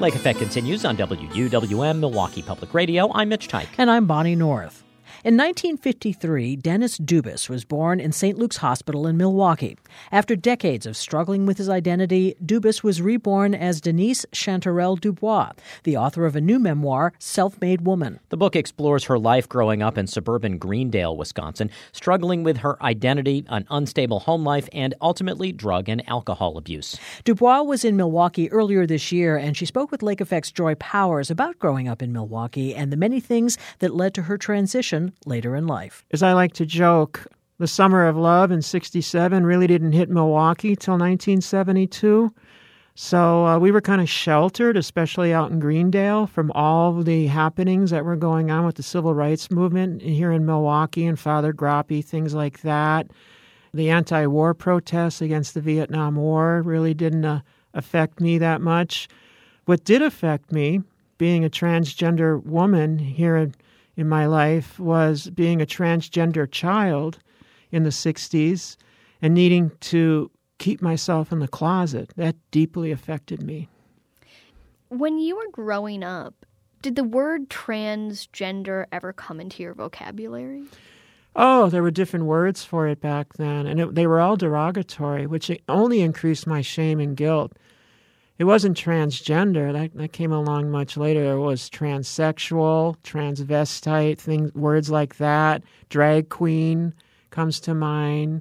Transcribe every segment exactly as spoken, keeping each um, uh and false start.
Lake Effect continues on W U W M Milwaukee Public Radio. I'm Mitch Tyke. And I'm Bonnie North. In nineteen fifty-three, Dennis Dubus was born in Saint Luke's Hospital in Milwaukee. After decades of struggling with his identity, Dubus was reborn as Denise Chanterelle Dubois, the author of a new memoir, Self-Made Woman. The book explores her life growing up in suburban Greendale, Wisconsin, struggling with her identity, an unstable home life, and ultimately drug and alcohol abuse. Dubois was in Milwaukee earlier this year, and she spoke with Lake Effect's Joy Powers about growing up in Milwaukee and the many things that led to her transition later in life. As I like to joke, the Summer of Love in sixty-seven really didn't hit Milwaukee till nineteen seventy-two. So uh, we were kind of sheltered, especially out in Greendale, from all the happenings that were going on with the civil rights movement here in Milwaukee and Father Groppe, things like that. The anti-war protests against the Vietnam War really didn't uh, affect me that much. What did affect me, being a transgender woman here in in my life, was being a transgender child in the sixties and needing to keep myself in the closet. That deeply affected me. When you were growing up, did the word transgender ever come into your vocabulary? Oh, there were different words for it back then, and it, they were all derogatory, which only increased my shame and guilt. It wasn't transgender. That that came along much later. It was transsexual, transvestite, things, words like that. Drag queen comes to mind.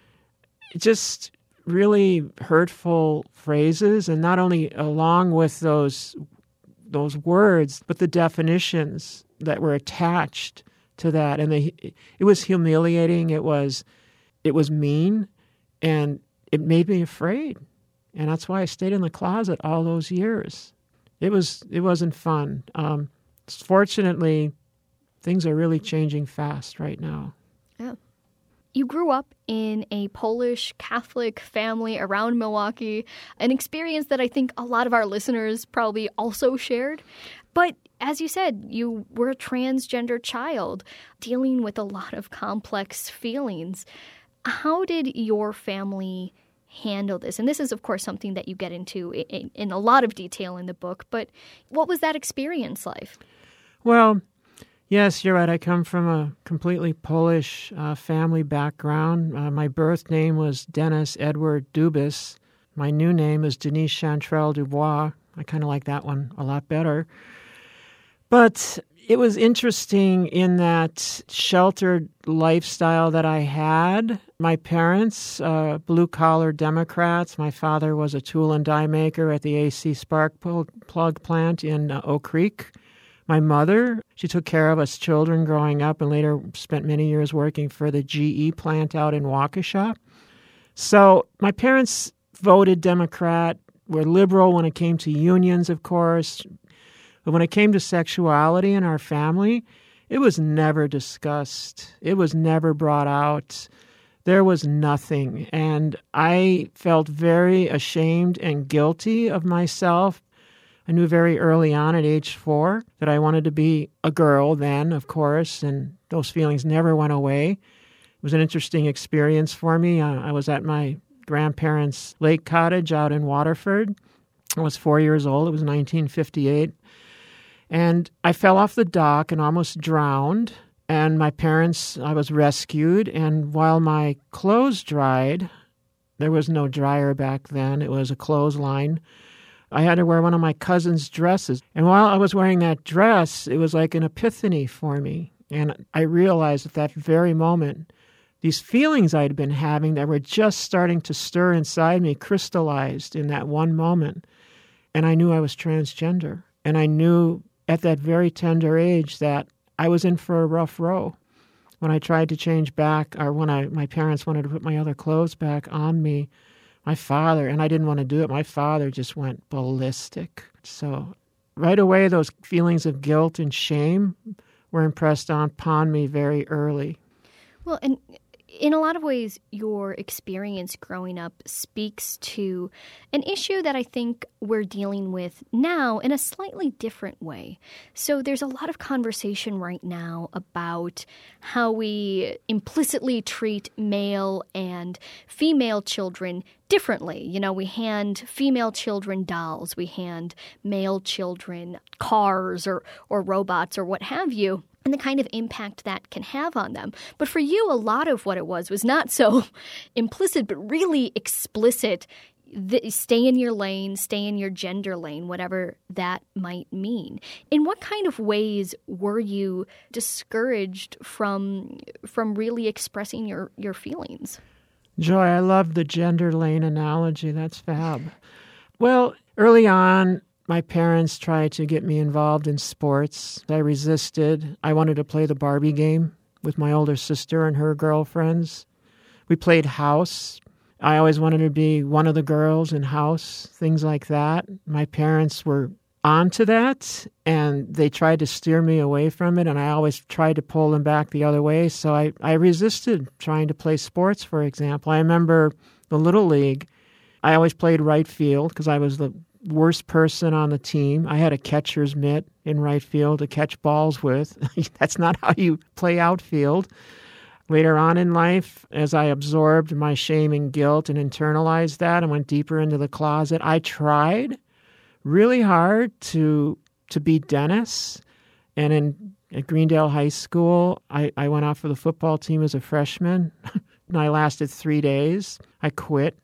Just really hurtful phrases, and not only along with those those words, but the definitions that were attached to that. And they, it was humiliating. It was it was mean, and it made me afraid. And that's why I stayed in the closet all those years. It was it wasn't fun. Um, fortunately, things are really changing fast right now. Yeah. You grew up in a Polish Catholic family around Milwaukee, an experience that I think a lot of our listeners probably also shared. But as you said, you were a transgender child dealing with a lot of complex feelings. How did your family handle this? And this is, of course, something that you get into in, in a lot of detail in the book, but what was that experience like? Well, yes, you're right. I come from a completely Polish uh, family background. Uh, my birth name was Dennis Edward Dubus. My new name is Denise Chanterelle Dubois. I kind of like that one a lot better. But it was interesting in that sheltered lifestyle that I had. My parents, uh, blue-collar Democrats. My father was a tool and die maker at the A C Spark plug plant in uh, Oak Creek. My mother, she took care of us children growing up and later spent many years working for the G E plant out in Waukesha. So my parents voted Democrat, were liberal when it came to unions, of course. But when it came to sexuality in our family, it was never discussed. It was never brought out. There was nothing. And I felt very ashamed and guilty of myself. I knew very early on at age four that I wanted to be a girl then, of course, and those feelings never went away. It was an interesting experience for me. Uh, I was at my grandparents' lake cottage out in Waterford. I was four years old. It was nineteen fifty-eight. And I fell off the dock and almost drowned. And my parents, I was rescued. And while my clothes dried, there was no dryer back then. It was a clothesline. I had to wear one of my cousin's dresses. And while I was wearing that dress, it was like an epiphany for me. And I realized at that very moment, these feelings I'd been having that were just starting to stir inside me crystallized in that one moment. And I knew I was transgender. And I knew at that very tender age that I was in for a rough row. When I tried to change back, or when I my parents wanted to put my other clothes back on me, my father, and I didn't want to do it, my father just went ballistic. So right away, those feelings of guilt and shame were impressed upon me very early. Well, and in a lot of ways, your experience growing up speaks to an issue that I think we're dealing with now in a slightly different way. So there's a lot of conversation right now about how we implicitly treat male and female children differently. You know, we hand female children dolls, we hand male children cars or, or robots or what have you, and the kind of impact that can have on them. But for you, a lot of what it was was not so implicit, but really explicit. The, stay in your lane, stay in your gender lane, whatever that might mean. In what kind of ways were you discouraged from from really expressing your, your feelings? Joy, I love the gender lane analogy. That's fab. Well, early on, my parents tried to get me involved in sports. I resisted. I wanted to play the Barbie game with my older sister and her girlfriends. We played house. I always wanted to be one of the girls in house, things like that. My parents were onto that, and they tried to steer me away from it, and I always tried to pull them back the other way. So I, I resisted trying to play sports, for example. I remember the Little League. I always played right field because I was the worst person on the team. I had a catcher's mitt in right field to catch balls with. That's not how you play outfield. Later on in life, as I absorbed my shame and guilt and internalized that and went deeper into the closet, I tried really hard to to beat Dennis. And in at Greendale High School, I, I went off for the football team as a freshman, and I lasted three days. I quit.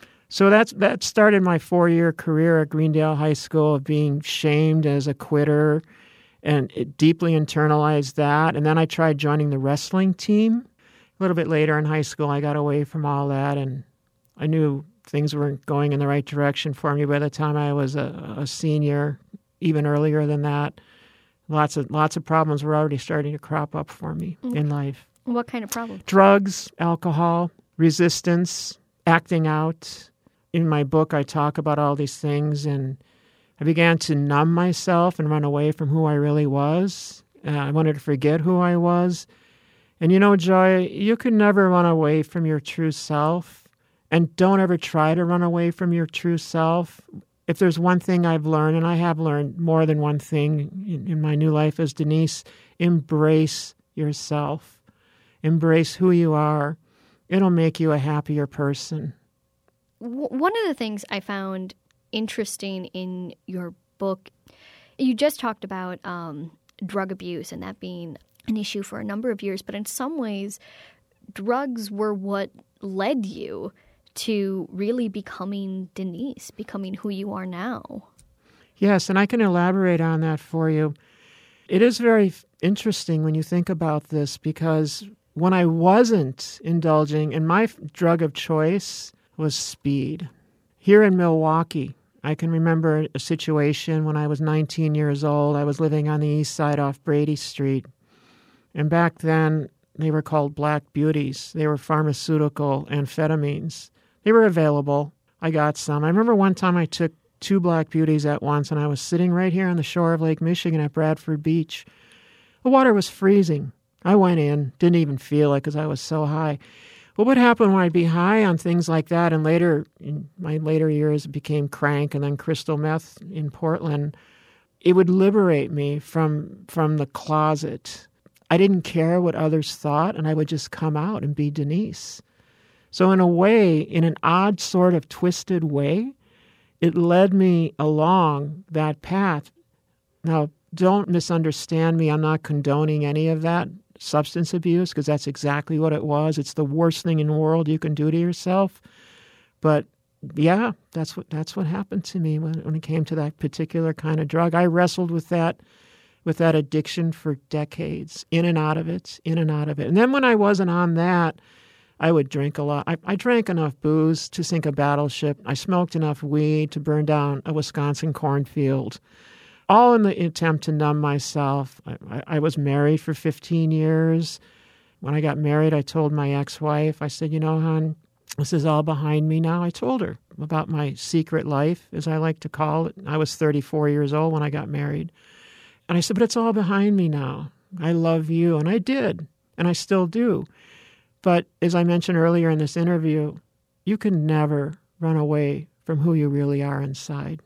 So that's that started my four-year career at Greendale High School of being shamed as a quitter, and it deeply internalized that. And then I tried joining the wrestling team. A little bit later in high school, I got away from all that, and I knew things weren't going in the right direction for me by the time I was a, a senior, even earlier than that. Lots of lots of problems were already starting to crop up for me mm. in life. What kind of problems? Drugs, alcohol, resistance, acting out. In my book, I talk about all these things, and I began to numb myself and run away from who I really was. Uh, I wanted to forget who I was. And you know, Joy, you can never run away from your true self, and don't ever try to run away from your true self. If there's one thing I've learned, and I have learned more than one thing in, in my new life as Denise, embrace yourself. Embrace who you are. It'll make you a happier person. One of the things I found interesting in your book, you just talked about um, drug abuse and that being an issue for a number of years, but in some ways, drugs were what led you to really becoming Denise, becoming who you are now. Yes, and I can elaborate on that for you. It is very interesting when you think about this, because when I wasn't indulging, and my drug of choice was speed. Here in Milwaukee, I can remember a situation when I was nineteen years old. I was living on the east side off Brady Street. And back then, they were called Black Beauties. They were pharmaceutical amphetamines. They were available. I got some. I remember one time I took two Black Beauties at once, and I was sitting right here on the shore of Lake Michigan at Bradford Beach. The water was freezing. I went in, didn't even feel it because I was so high. Well, what happened when I'd be high on things like that, and later, in my later years, it became crank and then crystal meth in Portland, it would liberate me from from the closet. I didn't care what others thought, and I would just come out and be Denise. So in a way, in an odd sort of twisted way, it led me along that path. Now, don't misunderstand me. I'm not condoning any of that substance abuse, because that's exactly what it was. It's the worst thing in the world you can do to yourself. But yeah, that's what that's what happened to me when, when it came to that particular kind of drug. I wrestled with that with that addiction for decades, in and out of it, in and out of it. And then when I wasn't on that, I would drink a lot. I, I drank enough booze to sink a battleship. I smoked enough weed to burn down a Wisconsin cornfield, all in the attempt to numb myself. I, I, I was married for fifteen years. When I got married, I told my ex-wife, I said, you know, hon, this is all behind me now. I told her about my secret life, as I like to call it. I was thirty-four years old when I got married. And I said, but it's all behind me now. I love you. And I did. And I still do. But as I mentioned earlier in this interview, you can never run away from who you really are inside.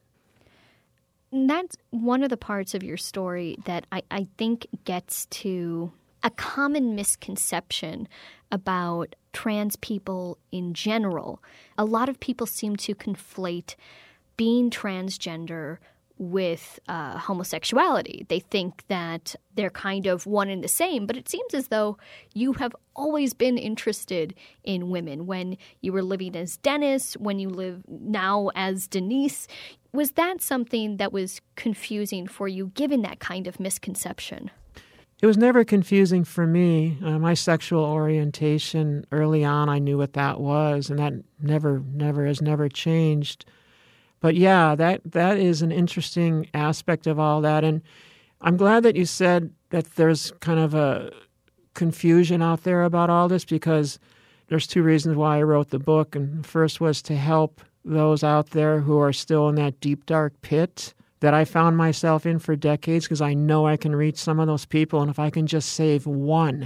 That's one of the parts of your story that I, I think gets to a common misconception about trans people in general. A lot of people seem to conflate being transgender with uh, homosexuality. They think that they're kind of one and the same, but it seems as though you have always been interested in women. When you were living as Dennis, when you live now as Denise, was that something that was confusing for you, given that kind of misconception? It was never confusing for me. Uh, my sexual orientation, early on, I knew what that was, and that never, never has never changed. But yeah, that that is an interesting aspect of all that. And I'm glad that you said that there's kind of a confusion out there about all this, because there's two reasons why I wrote the book. And the first was to help those out there who are still in that deep, dark pit that I found myself in for decades, because I know I can reach some of those people. And if I can just save one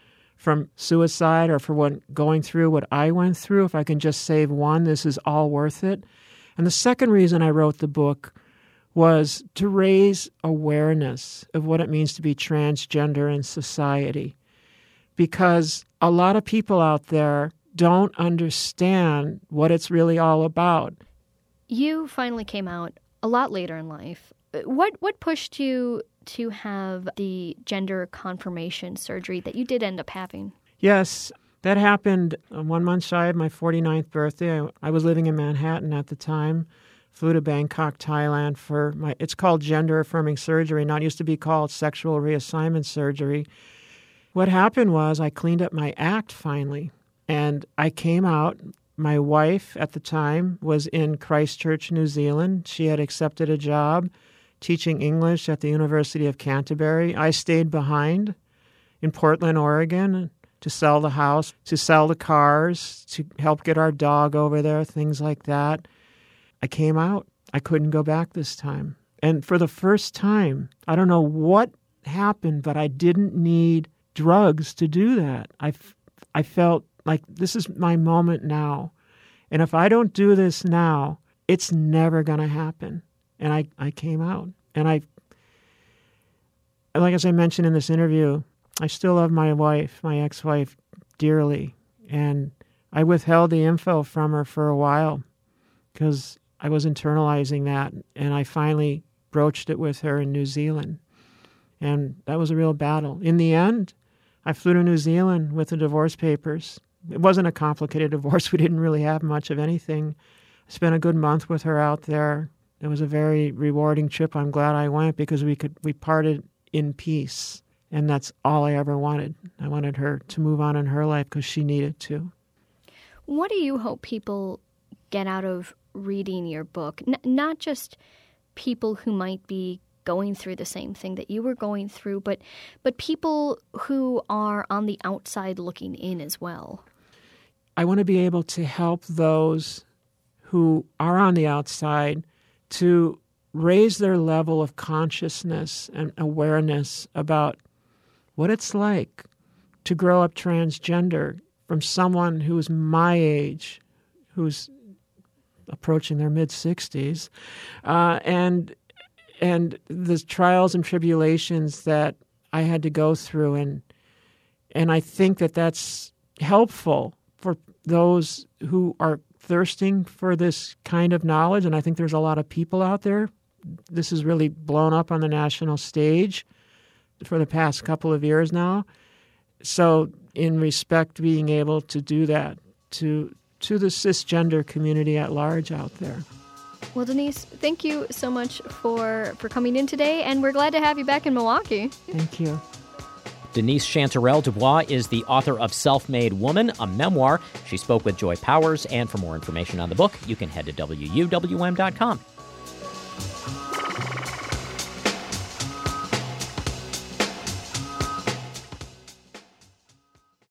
from suicide or for what, going through what I went through, if I can just save one, this is all worth it. And the second reason I wrote the book was to raise awareness of what it means to be transgender in society. Because a lot of people out there don't understand what it's really all about. You finally came out a lot later in life. What what pushed you to have the gender confirmation surgery that you did end up having? Yes, that happened one month shy of my forty-ninth birthday. I, I was living in Manhattan at the time. Flew to Bangkok, Thailand for my, it's called gender-affirming surgery, not used to be called sexual reassignment surgery. What happened was I cleaned up my act finally, and I came out. My wife at the time was in Christchurch, New Zealand. She had accepted a job teaching English at the University of Canterbury. I stayed behind in Portland, Oregon, to sell the house, to sell the cars, to help get our dog over there, things like that. I came out. I couldn't go back this time. And for the first time, I don't know what happened, but I didn't need drugs to do that. I, I felt like this is my moment now. And if I don't do this now, it's never going to happen. And I, I came out. And I, like as I mentioned in this interview, I still love my wife, my ex-wife, dearly. And I withheld the info from her for a while because I was internalizing that. And I finally broached it with her in New Zealand. And that was a real battle. In the end, I flew to New Zealand with the divorce papers. It wasn't a complicated divorce. We didn't really have much of anything. I spent a good month with her out there. It was a very rewarding trip. I'm glad I went because we could we parted in peace. And that's all I ever wanted. I wanted her to move on in her life because she needed to. What do you hope people get out of reading your book? N- not just people who might be going through the same thing that you were going through, but but people who are on the outside looking in as well. I want to be able to help those who are on the outside to raise their level of consciousness and awareness about what it's like to grow up transgender from someone who's my age, who's approaching their mid-sixties, uh, and and the trials and tribulations that I had to go through. And and I think that that's helpful for those who are thirsting for this kind of knowledge. And I think there's a lot of people out there. This has really blown up on the national stage for the past couple of years now. So in respect, being able to do that to to the cisgender community at large out there. Well, Denise, thank you so much for, for coming in today, and we're glad to have you back in Milwaukee. Thank you. Denise Chanterelle Dubois is the author of Self-Made Woman, a memoir. She spoke with Joy Powers, and for more information on the book, you can head to W U W M dot com.